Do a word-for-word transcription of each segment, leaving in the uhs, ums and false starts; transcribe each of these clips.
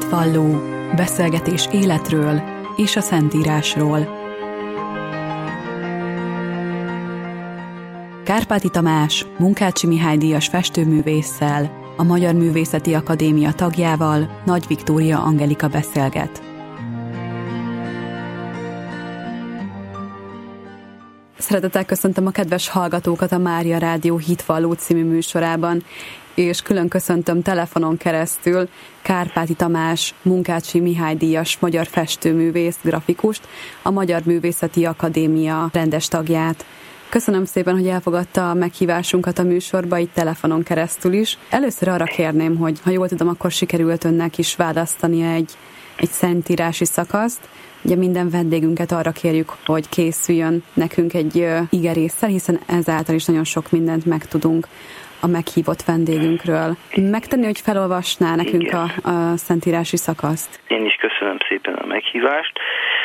Hitvalló, beszélgetés életről és a Szentírásról. Kárpáti Tamás, Munkácsi Mihály díjas festőművésszel, a Magyar Művészeti Akadémia tagjával, Nagy Viktória Angelika beszélget. Szeretettel köszöntöm a kedves hallgatókat a Mária Rádió Hitvalló című műsorában, és külön köszöntöm telefonon keresztül Kárpáti Tamás, Munkácsi Mihály díjas magyar festőművész, grafikust, a Magyar Művészeti Akadémia rendes tagját. Köszönöm szépen, hogy elfogadta a meghívásunkat a műsorba, így telefonon keresztül is. Először arra kérném, hogy ha jól tudom, akkor sikerült önnek is választania egy, egy szentírási szakaszt. Ugye minden vendégünket arra kérjük, hogy készüljön nekünk egy uh, igerésszel, hiszen ezáltal is nagyon sok mindent megtudunk a meghívott vendégünkről. Megtenni, hogy felolvasná nekünk a, a szentírási szakaszt? Én is köszönöm szépen a meghívást.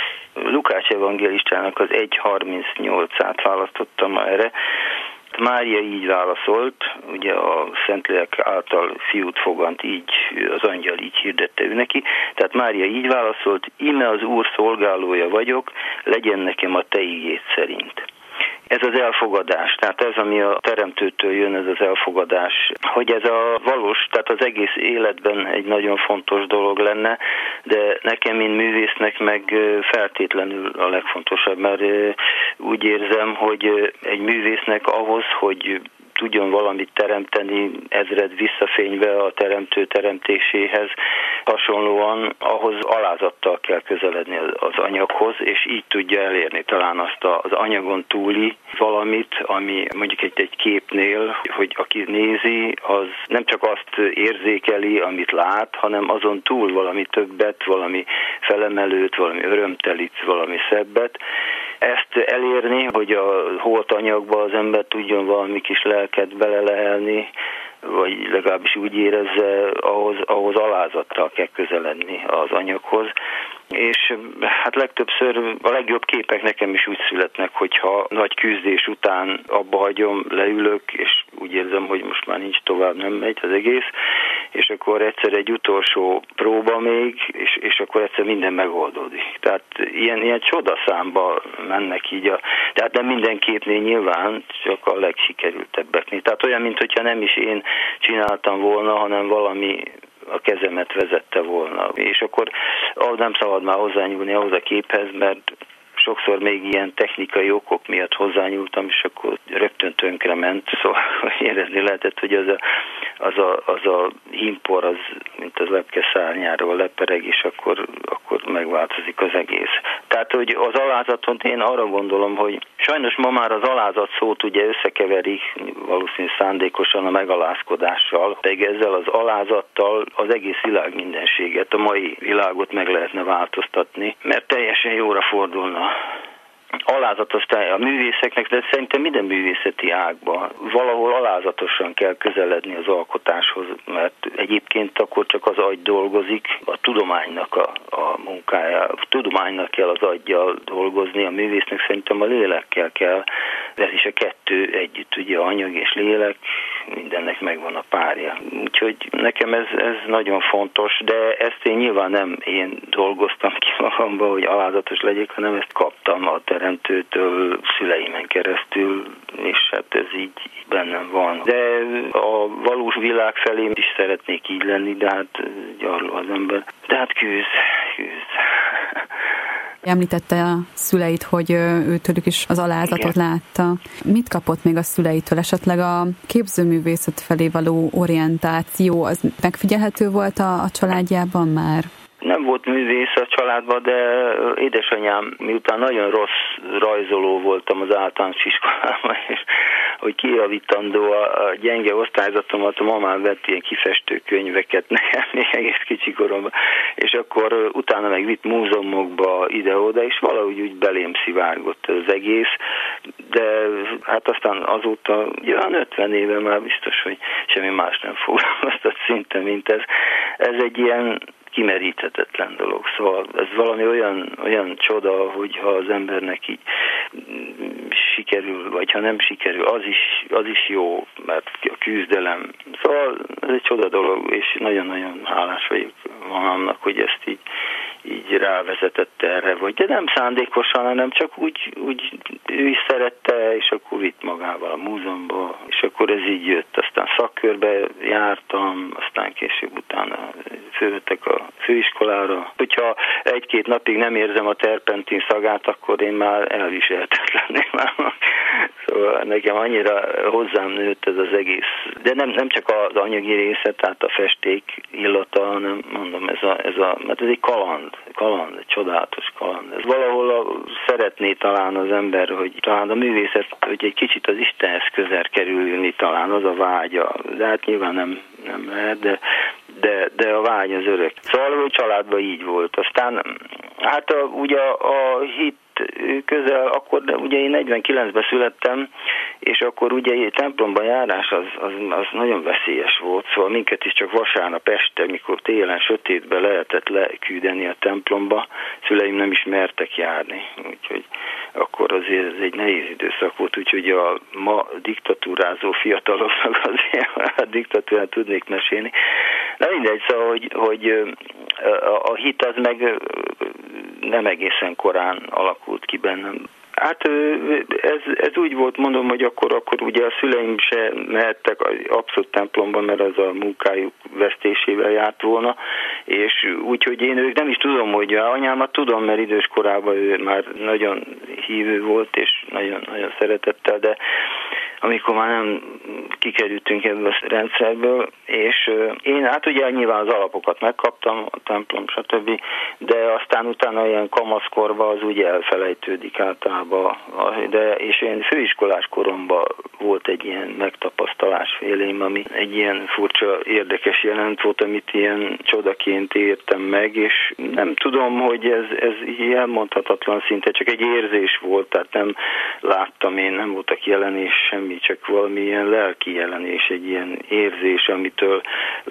Lukács evangélistának az egy harmincnyolcát választottam erre. Mária így válaszolt, ugye a Szentlélek által fiút fogant, így az angyal így hirdette ő neki. Tehát Mária így válaszolt: íme az Úr szolgálója vagyok, legyen nekem a te igéd szerint. Ez az elfogadás, tehát ez, ami a Teremtőtől jön, ez az elfogadás, hogy ez a valós, tehát az egész életben egy nagyon fontos dolog lenne, de nekem, mint művésznek meg feltétlenül a legfontosabb, mert úgy érzem, hogy egy művésznek ahhoz, hogy tudjon valamit teremteni, ezred visszafényve a teremtő teremtéséhez, hasonlóan ahhoz alázattal kell közeledni az anyaghoz, és így tudja elérni talán azt az anyagon túli valamit, ami mondjuk egy, egy képnél, hogy aki nézi, az nem csak azt érzékeli, amit lát, hanem azon túl valami többet, valami felemelőt, valami örömtelit, valami szebbet. Ezt elérni, hogy a holt anyagba az ember tudjon valami kis lelket belelehelni, vagy legalábbis úgy érezze, ahhoz, ahhoz alázattal kell közeledni az anyaghoz. És hát legtöbbször a legjobb képek nekem is úgy születnek, hogyha nagy küzdés után abba hagyom, leülök, és úgy érzem, hogy most már nincs tovább, nem megy az egész, és akkor egyszer egy utolsó próba még, és, és akkor egyszer minden megoldódik. Tehát ilyen, ilyen csodaszámba mennek így, a, tehát nem minden képnél nyilván, csak a legsikerültebbeknél. Tehát olyan, mintha nem is én csináltam volna, hanem valami a kezemet vezette volna. És akkor ahhoz nem szabad már hozzányúlni ahhoz a képhez, mert sokszor még ilyen technikai okok miatt hozzányúltam, és akkor rögtön tönkre ment, szóval érezni lehetett, hogy az a, az a, az a himpor, az, mint az lepke szárnyáról lepereg, és akkor, akkor megváltozik az egész. Tehát, hogy az alázaton én arra gondolom, hogy sajnos ma már az alázat szót ugye összekeverik, valószínűleg szándékosan a megalázkodással, pedig ezzel az alázattal az egész világ mindenséget, a mai világot meg lehetne változtatni, mert teljesen jóra fordulna. Alázatos a művészeknek, de szerintem minden művészeti ágban valahol alázatosan kell közeledni az alkotáshoz, mert egyébként akkor csak az agy dolgozik, a tudománynak a, a munkája, a tudománynak kell az aggyal dolgozni, a művésznek szerintem a lélekkel kell, ez is a kettő együtt, ugye anyag és lélek, mindennek megvan a párja. Úgyhogy nekem ez, ez nagyon fontos, de ezt én nyilván nem én dolgoztam ki magamba, hogy alázatos legyek, hanem ezt kaptam a Teremtőtől, szüleimen keresztül, és hát ez így bennem van. De a valós világ felé is szeretnék így lenni, de hát gyarló az ember. De hát küzd, küzd. Említette a szüleit, hogy őtőlük is az alázatot igen. látta. Mit kapott még a szüleitől? Esetleg a képzőművészet felé való orientáció, az megfigyelhető volt a, a családjában már? Nem volt művész a családban, de édesanyám, miután nagyon rossz rajzoló voltam az általános iskolában, és hogy kijavítandó a, a gyenge osztályzatomat, a mamám vett ilyen kifestő könyveket nekem még egész kicsi koromban, és akkor utána meg vitt múzeumokba ide-oda, és valahogy úgy belém szivárgott az egész, de hát aztán azóta, olyan ötven éve már biztos, hogy semmi más nem foglalkoztat szinte, mint ez. Ez egy ilyen kimeríthetetlen dolog. Szóval ez valami olyan, olyan csoda, hogyha az embernek így sikerül, vagy ha nem sikerül, az is, az is jó, mert a küzdelem. Szóval ez egy csoda dolog, és nagyon-nagyon hálás vagyok magamnak, hogy ezt így, így rávezetett erre, vagy de nem szándékosan, hanem csak úgy, úgy ő is szerette, és akkor vitt magával a múzeumba, és akkor ez így jött. Aztán szakkörbe jártam, aztán később utána fölvettek a főiskolára. Hogyha egy-két napig nem érzem a terpentin szagát, akkor én már elviselhetetlenné válok. Szóval nekem annyira hozzám nőtt ez az egész. De nem, nem csak az anyagi része, tehát a festék illata, hanem mondom, ez a, ez a, mert ez egy kaland, kaland, egy csodálatos kaland. Ez valahol a, szeretné talán az ember, hogy talán a művészet, hogy egy kicsit az Istenhez közel kerülni, talán az a vágya. De hát nyilván nem, nem lehet, de, de, de a vágy az örök. Szóval a családban így volt. Aztán hát a, ugye a, a hit közel, akkor ugye én negyvenkilencben születtem, és akkor ugye templomban járás az, az, az nagyon veszélyes volt, szóval minket is csak vasárnap este, mikor télen sötétben lehetett leküldeni a templomba, szüleim nem is mertek járni, úgyhogy akkor azért ez egy nehéz időszak volt, úgyhogy a ma diktatúrázó fiataloknak azért a diktatúrát tudnék mesélni. Na mindegy, szóval, hogy, hogy a, a hit az meg nem egészen korán alakult ki bennem. Hát ez, ez úgy volt, mondom, hogy akkor, akkor ugye a szüleim se mehettek abszolút templomba, mert az a munkájuk vesztésével járt volna, és úgyhogy én ők nem is tudom, hogy a anyámat tudom, mert idős korában ő már nagyon hívő volt, és nagyon, nagyon szeretettel, de amikor már nem kikerültünk ebből a rendszerből, és én hát ugye nyilván az alapokat megkaptam, a templom, stb., de aztán utána ilyen kamaszkorban az úgy elfelejtődik általában, de, és én főiskolás koromban volt egy ilyen megtapasztalás félém, ami egy ilyen furcsa, érdekes jelent volt, amit ilyen csodaként értem meg, és nem tudom, hogy ez, ez így elmondhatatlan szinte, csak egy érzés volt, tehát nem láttam én, nem voltak jelenés, semmi, csak valamilyen lelki jelenés, egy ilyen érzés, amitől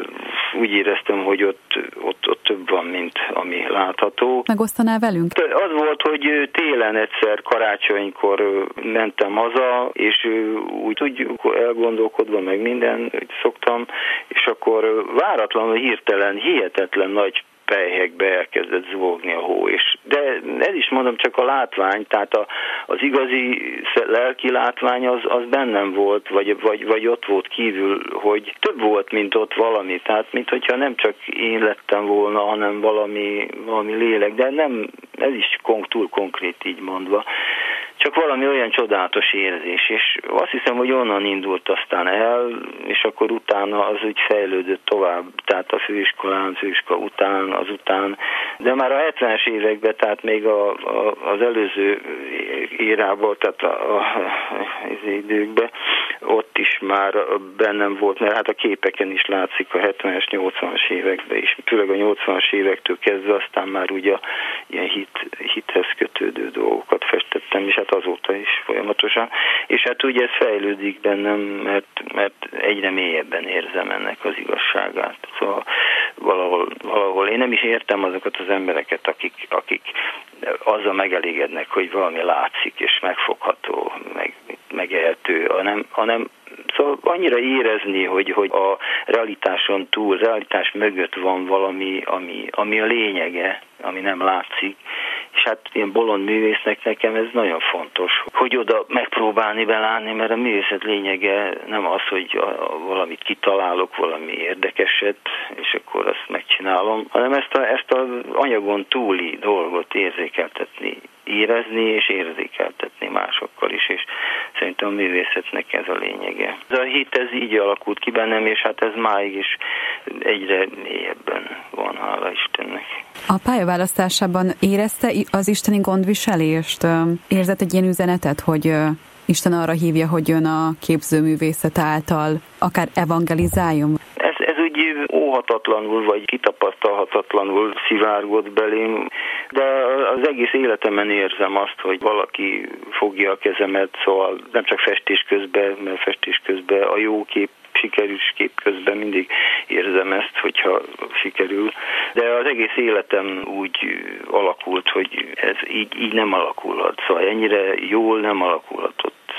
úgy éreztem, hogy ott, ott, ott több van, mint ami látható. Megosztaná velünk? Az volt, hogy télen egyszer karácsonykor mentem haza, és úgy, úgy elgondolkodva meg minden, hogy szoktam, és akkor váratlanul hirtelen, hihetetlen nagy pelyhekbe elkezdett zúgni a hó, és de ez is mondom csak a látvány, tehát a, az igazi lelki látvány az, az bennem volt, vagy, vagy, vagy ott volt kívül, hogy több volt, mint ott valami, tehát mint hogyha nem csak én lettem volna, hanem valami, valami lélek, de nem, ez is túl konkrét így mondva. Csak valami olyan csodálatos érzés, és azt hiszem, hogy onnan indult aztán el, és akkor utána az úgy fejlődött tovább, tehát a főiskolán, főiskola után, azután, de már a hetvenes években, tehát még a, a, az előző érában, tehát a, a, az időkben, ott is már bennem volt, mert hát a képeken is látszik a hetvenes, nyolcvanas években is, főleg a nyolcvanas évektől kezdve, aztán már ugye ilyen hit, hithez kötődő dolgokat festettem, és hát azóta is folyamatosan, és hát ugye ez fejlődik bennem, mert, mert egyre mélyebben érzem ennek az igazságát. Szóval valahol, valahol én nem is értem azokat az embereket, akik, akik azzal megelégednek, hogy valami látszik, és megfogható, meg, megehető, hanem, hanem szóval annyira érezni, hogy, hogy a realitáson túl, realitás mögött van valami, ami, ami a lényege, ami nem látszik, és hát ilyen bolond művésznek nekem ez nagyon fontos, hogy oda megpróbálni belátni, mert a művészet lényege nem az, hogy a, a, valamit kitalálok, valami érdekeset, és akkor azt megcsinálom, hanem ezt, a, ezt az anyagon túli dolgot érzékeltetni, érezni és érzékeltetni másokkal is, és szerintem a művészetnek ez a lényege. Ez a hit, ez így alakult ki bennem, és hát ez máig is egyre mélyebben van, hála Istennek. A pályaválasztásában érezte az isteni gondviselést? Érzett egy ilyen üzenetet, hogy Isten arra hívja, hogy jön a képzőművészet által akár evangelizáljon? Ez, ez úgy óhatatlanul, vagy kitapasztalhatatlanul szivárgott belém, de az egész életemen érzem azt, hogy valaki fogja a kezemet, szóval nem csak festés közben, mert festés közben a jó kép, sikerűs kép közben mindig érzem ezt, hogyha sikerül. De az egész életem úgy alakult, hogy ez így, így nem alakulhat. Szóval ennyire jól nem alakulhatott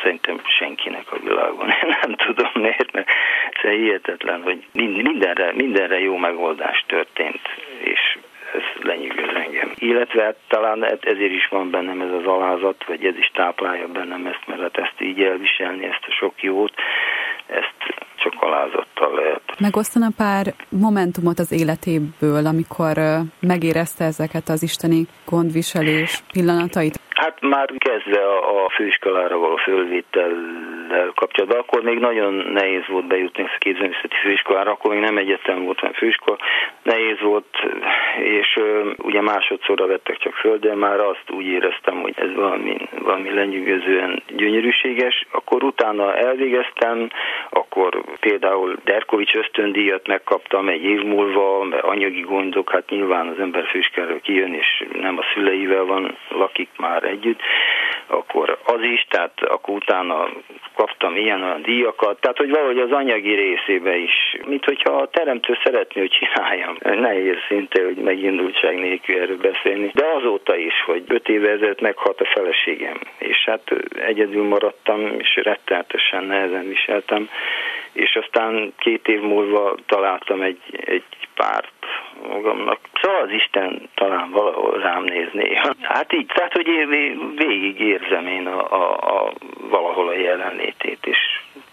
szerintem senkinek a világon. Én nem tudom miért, mert ez hihetetlen, hogy mindenre, mindenre jó megoldás történt, és ez lenyűgöz engem. Illetve hát talán ezért is van bennem ez az alázat, vagy ez is táplálja bennem ezt, mert hát ezt így elviselni, ezt a sok jót, ezt csak alázattal lehet. Megosztana pár momentumot az életéből, amikor megérezte ezeket az isteni gondviselés pillanatait? Hát már kezdve a, a főiskolára való fölvétellel kapcsolatban, akkor még nagyon nehéz volt bejutni a képzőművészeti főiskolára, akkor még nem egyetem volt, hanem főiskola. Nehéz volt, és ö, ugye másodszorra vettek csak föl, de már azt úgy éreztem, hogy ez valami, valami lenyűgözően gyönyörűséges. Akkor utána elvégeztem, akkor például Derkovics ösztöndíjat megkaptam egy év múlva, mert anyagi gondok, hát nyilván az ember főiskolára kijön, és nem a szüleivel van, lakik már együtt, akkor az is, tehát akkor utána kaptam ilyen-olyan díjakat, tehát hogy valahogy az anyagi részébe is, mint hogyha a teremtő szeretné, hogy csináljam. Nehéz szinte, hogy megindultság nélkül erről beszélni, de azóta is, hogy öt évvel ezelőtt meghalt a feleségem, és hát egyedül maradtam, és rettenetesen nehezen viseltem, és aztán két év múlva találtam egy, egy párt magamnak. Szóval az Isten talán valahol rám nézné. Hát így, tehát, hogy én végig érzem én a, a, a, valahol a jelenlétét, és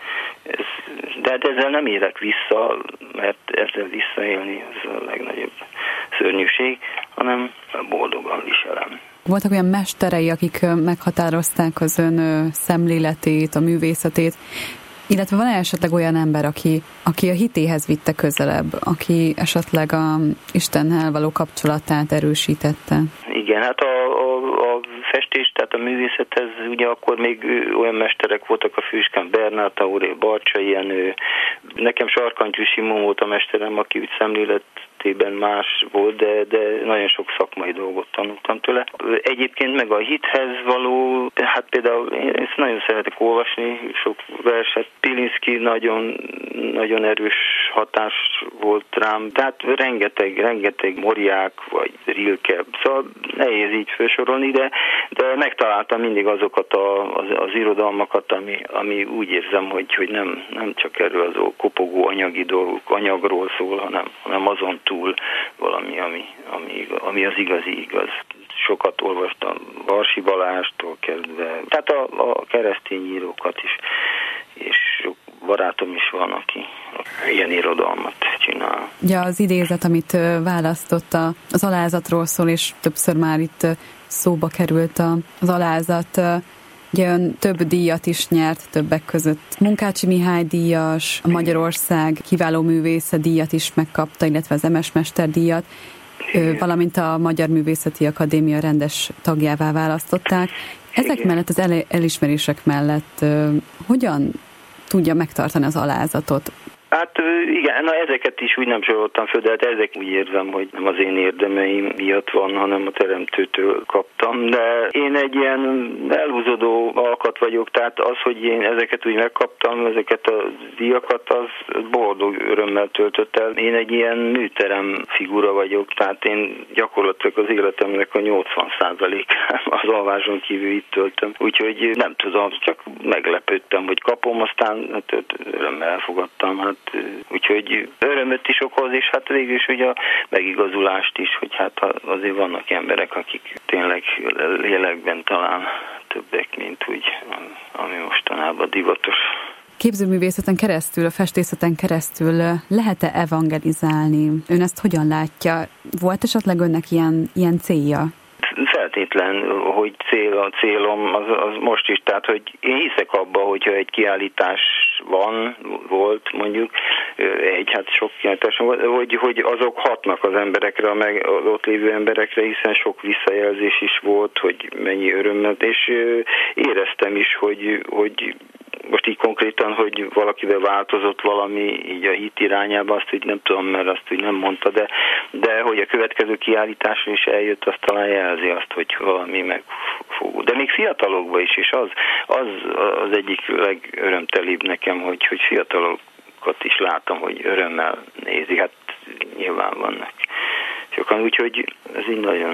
ez, de hát ezzel nem érek vissza, mert ezzel visszaélni az a legnagyobb szörnyűség, hanem boldogan viselem. Voltak olyan mesterei, akik meghatározták az ön szemléletét, a művészetét, illetve van esetleg olyan ember, aki, aki a hitéhez vitte közelebb, aki esetleg a Istennel való kapcsolatát erősítette? Igen, hát a, a, a festés, tehát a művészethez ugye akkor még olyan mesterek voltak a főiskán, Bernát Aurél, Barcsay Jenő. Nekem Sarkantyú Simon volt a mesterem, aki úgy szemléletében más volt, de, de nagyon sok szakmai dolgot tanultam tőle. Egyébként meg a hithez való, hát például én ezt nagyon szeretek olvasni, sok verset. Pilinszky nagyon, nagyon erős hatás volt rám. Tehát rengeteg, rengeteg Moriák, vagy Rilke, szóval nehéz így felsorolni, de, de megtaláltam mindig azokat a, az, az irodalmakat, ami, ami úgy érzem, hogy, hogy nem, nem csak erről az kopogó anyagi dolgok, anyagról szól, hanem, hanem azon túl valami, ami, ami, ami az igazi igaz. Sokat olvastam Varsi Balástól kezdve, tehát a, a keresztény írókat is, és sok barátom is van, aki ilyen irodalmat csinál. Ja, az idézet, amit választotta, az alázatról szól, és többször már itt szóba került az alázat. Ugye ön több díjat is nyert, többek között Munkácsi Mihály díjas, a Magyarország kiváló művésze díjat is megkapta, illetve az Emes Mester díjat, valamint a Magyar Művészeti Akadémia rendes tagjává választották. Ezek mellett, az el- elismerések mellett hogyan tudja megtartani az alázatot? Hát igen, na ezeket is úgy nem soroltam föl, de hát ezek úgy érzem, hogy nem az én érdemeim miatt van, hanem a teremtőtől kaptam, de én egy ilyen elhúzódó alkat vagyok, tehát az, hogy én ezeket úgy megkaptam, ezeket a díjakat, az boldog örömmel töltött el. Én egy ilyen műterem figura vagyok, tehát én gyakorlatilag az életemnek a nyolcvan százalékát az alváson kívül itt töltöm, úgyhogy nem tudom, csak meglepődtem, hogy kapom, aztán hát, örömmel elfogadtam, hát úgyhogy örömöt is okoz, és hát végül is ugye a megigazulást is, hogy hát azért vannak emberek, akik tényleg lélekben talán többek, mint úgy, ami mostanában divatos. Képzőművészeten keresztül, a festészeten keresztül lehet-e evangelizálni? Ön ezt hogyan látja? Volt esetleg önnek ilyen, ilyen célja? Feltétlen, hogy cél, a célom az, az most is, tehát hogy én hiszek abba, hogyha egy kiállítás van, volt mondjuk, egy hát sok kiállítás volt, hogy, hogy azok hatnak az emberekre, meg az ott lévő emberekre, hiszen sok visszajelzés is volt, hogy mennyi örömmel, és éreztem is, hogy, hogy most így konkrétan, hogy valakivel változott valami így a hit irányába, azt úgy nem tudom, mert azt úgy nem mondta, de, de hogy a következő kiállításra is eljött, azt talán jelzi azt, hogy valami megfogó. De még fiatalokban is, és az, az az egyik legörömtelibb nekem, hogy, hogy fiatalokat is látom, hogy örömmel nézi, hát nyilván vannak sokan, úgyhogy ez így nagyon,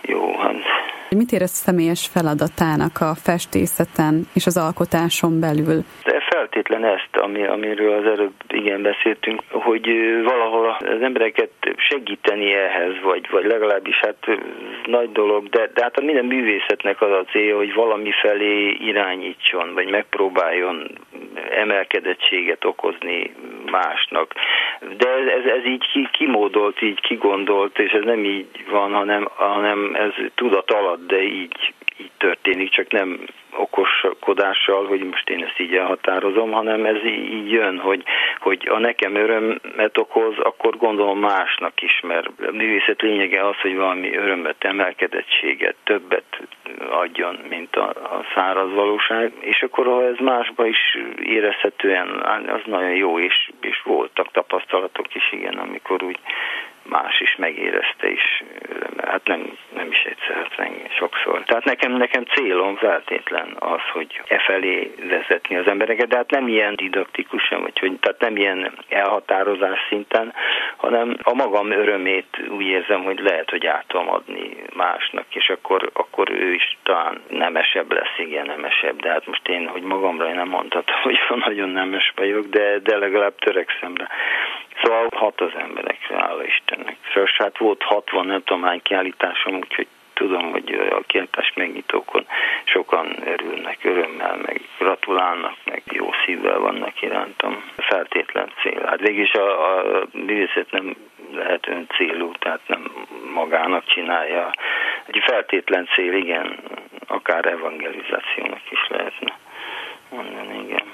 jó. Hát. Mit érez személyes feladatának a festészeten és az alkotáson belül? De feltétlen ezt, ami, amiről az előbb igen beszéltünk, hogy valahol az embereket segíteni ehhez, vagy, vagy legalábbis hát nagy dolog, de, de hát a minden művészetnek az a célja, hogy valami felé irányítson, vagy megpróbáljon emelkedettséget okozni másnak. De ez, ez, ez így kimódolt, így kigondolt, és ez nem így van, hanem, hanem ez tudat alatt, de így, így történik, csak nem okoskodással, hogy most én ezt így elhatározom, hanem ez így jön, hogy, hogy a nekem örömet okoz, akkor gondolom másnak is, mert a művészet lényege az, hogy valami örömet, emelkedettséget, többet adjon, mint a, a száraz valóság, és akkor ha ez másba is érezhetően, az nagyon jó, és, és voltak tapasztalatok is, igen, amikor úgy más is megérezte is, hát nem, nem is egyszer, hát sokszor. Tehát nekem, nekem célom feltétlen az, hogy e felé vezetni az embereket, de hát nem ilyen didaktikusan, vagy hogy, tehát nem ilyen elhatározás szinten, hanem a magam örömét úgy érzem, hogy lehet, hogy át tudom adni másnak, és akkor, akkor ő is talán nemesebb lesz, igen, nemesebb, de hát most én, hogy magamra én nem mondhatom, hogy nagyon nemes vagyok, de, de legalább törekszem rá. Szóval hat az emberekre, hála Istennek. Szóval hát volt hatvan, nem tudom hány kiállításom, úgyhogy tudom, hogy a kiállítás megnyitókon sokan örülnek, örömmel, meg gratulálnak, meg jó szívvel vannak irántam. Feltétlen cél. Hát végülis a, a művészet nem lehet ön célú, tehát nem magának csinálja. Egy feltétlen cél, igen, akár evangelizációnak is lehetne mondani, igen.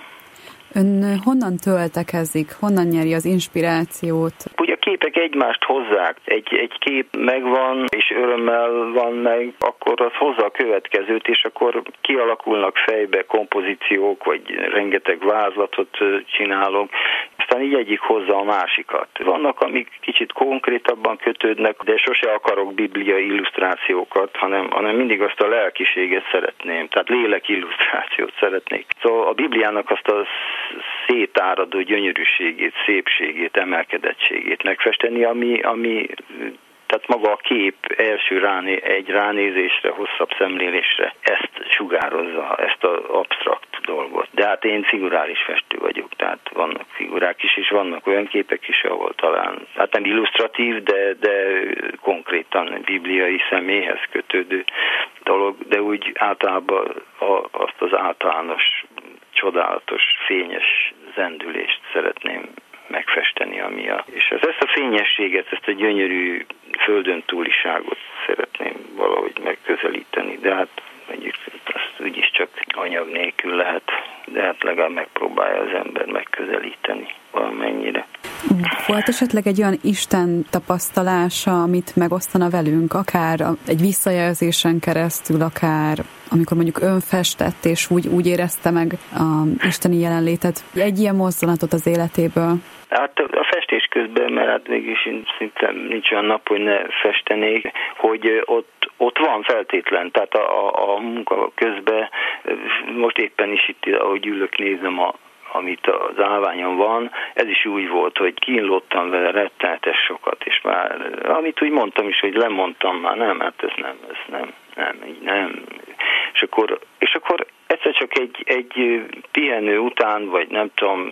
Ön honnan töltekezik? Honnan nyeri az inspirációt? Ugye a képek egymást hozzák. Egy, egy kép megvan, és örömmel van meg, akkor az hozza a következőt, és akkor kialakulnak fejbe kompozíciók, vagy rengeteg vázlatot csinálok. Aztán így egyik hozza a másikat. Vannak, amik kicsit konkrétabban kötődnek, de sose akarok bibliai illusztrációkat, hanem, hanem mindig azt a lelkiséget szeretném. Tehát lélek illusztrációt szeretnék. Szóval a Bibliának azt a szétáradó gyönyörűségét, szépségét, emelkedettségét megfesteni, ami, ami tehát maga a kép első ráné, egy ránézésre, hosszabb szemlélésre ezt sugározza, ezt az absztrakt dolgot. De hát én figurális festő vagyok, tehát vannak figurák is, és vannak olyan képek is, ahol talán, hát nem illusztratív, de, de konkrétan bibliai személyhez kötődő dolog, de úgy általában a, azt az általános, csodálatos, fényes zendülést szeretném megfesteni, ami a... És ezt a fényességet, ezt a gyönyörű földön túliságot szeretném valahogy megközelíteni, de hát egyébként azt úgyis csak anyag nélkül lehet, de hát legalább megpróbálja az ember megközelíteni valamennyire. Volt esetleg egy olyan Isten tapasztalása, amit megosztana velünk, akár egy visszajelzésen keresztül, akár amikor mondjuk ön festett, és úgy, úgy érezte meg a isteni jelenlétet, egy ilyen mozdulatot az életéből? Hát a festés közben, mert hát mégis szinte nincs olyan nap, hogy ne festenék, hogy ott, ott van feltétlen, tehát a, a, a munka közben, most éppen is itt, ahogy ülök, nézem a amit az állványon van, ez is úgy volt, hogy kínlottam vele rettenetes sokat, és már, amit úgy mondtam is, hogy lemondtam már, nem, hát ez nem, ez nem, nem, így nem. És akkor, és akkor egyszer csak egy, egy pihenő után, vagy nem tudom,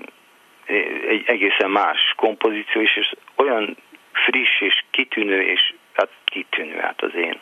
egy egészen más kompozíció is, és olyan friss és kitűnő, és hát kitűnő, hát az én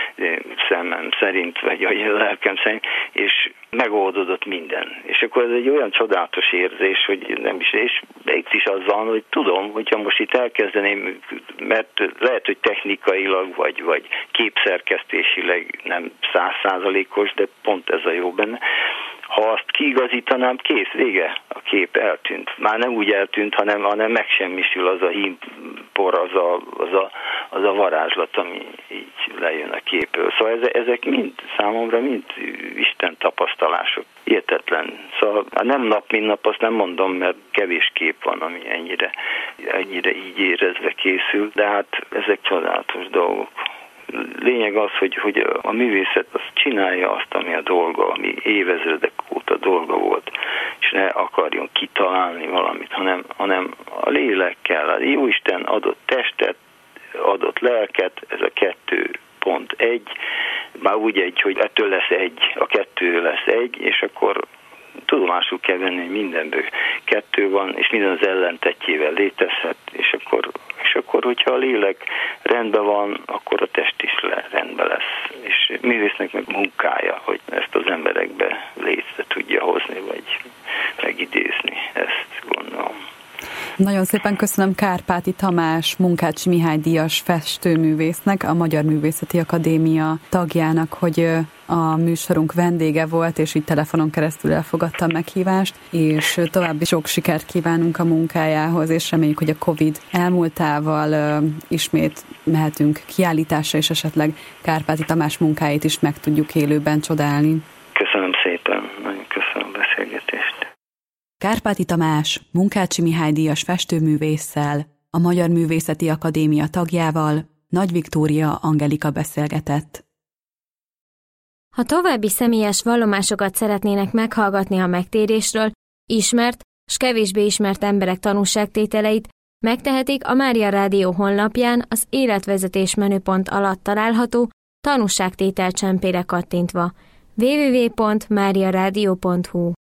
szemem szerint, vagy a lelkem szerint, és megoldódott minden. És akkor ez egy olyan csodálatos érzés, hogy nem is, és itt is azzal, hogy tudom, hogyha most itt elkezdeném, mert lehet, hogy technikailag, vagy, vagy képszerkesztésileg nem százszázalékos, de pont ez a jó benne. Ha azt kiigazítanám, kész, vége, a kép eltűnt. Már nem úgy eltűnt, hanem, hanem megsemmisül az a hímpor, az a, az, a, az a varázslat, ami így lejön a képről. Szóval ezek mind, számomra mind Isten tapasztalások. Hihetetlen. Szóval nem nap, mint nap, azt nem mondom, mert kevés kép van, ami ennyire, ennyire így érezve készül, de hát ezek csodálatos dolgok. Lényeg az, hogy, hogy a művészet az csinálja azt, ami a dolga, ami évezredek óta dolga volt, és ne akarjon kitalálni valamit, hanem, hanem a lélekkel, a Jóisten adott testet, adott lelket, ez a kettő pont egy, már úgy egy, hogy ettől lesz egy, a kettő lesz egy, és akkor tudomásul kell venni, hogy mindenből kettő van, és minden az ellentetjével létezhet, és akkor, és akkor, hogyha a lélek rendben van, akkor a test is le, rendben lesz. És művésznek meg munkája, hogy ezt az emberekbe létre tudja hozni, vagy megidézni, ezt gondolom. Nagyon szépen köszönöm Kárpáti Tamás, Munkácsi Mihály díjas festőművésznek, a Magyar Művészeti Akadémia tagjának, hogy a műsorunk vendége volt, és így telefonon keresztül elfogadta a meghívást, és további sok sikert kívánunk a munkájához, és reméljük, hogy a Covid elmúltával uh, ismét mehetünk kiállításra, és esetleg Kárpáti Tamás munkáit is meg tudjuk élőben csodálni. Köszönöm szépen, nagyon köszönöm a beszélgetést. Kárpáti Tamás, Munkácsi Mihály díjas festőművésszel, a Magyar Művészeti Akadémia tagjával, Nagy Viktória Angelika beszélgetett. Ha további személyes vallomásokat szeretnének meghallgatni a megtérésről, ismert s kevésbé ismert emberek tanúságtételeit, megtehetik a Mária Rádió honlapján az életvezetés menüpont alatt található tanúságtétel csempére kattintva. double-u double-u double-u pont mária rádió pont hu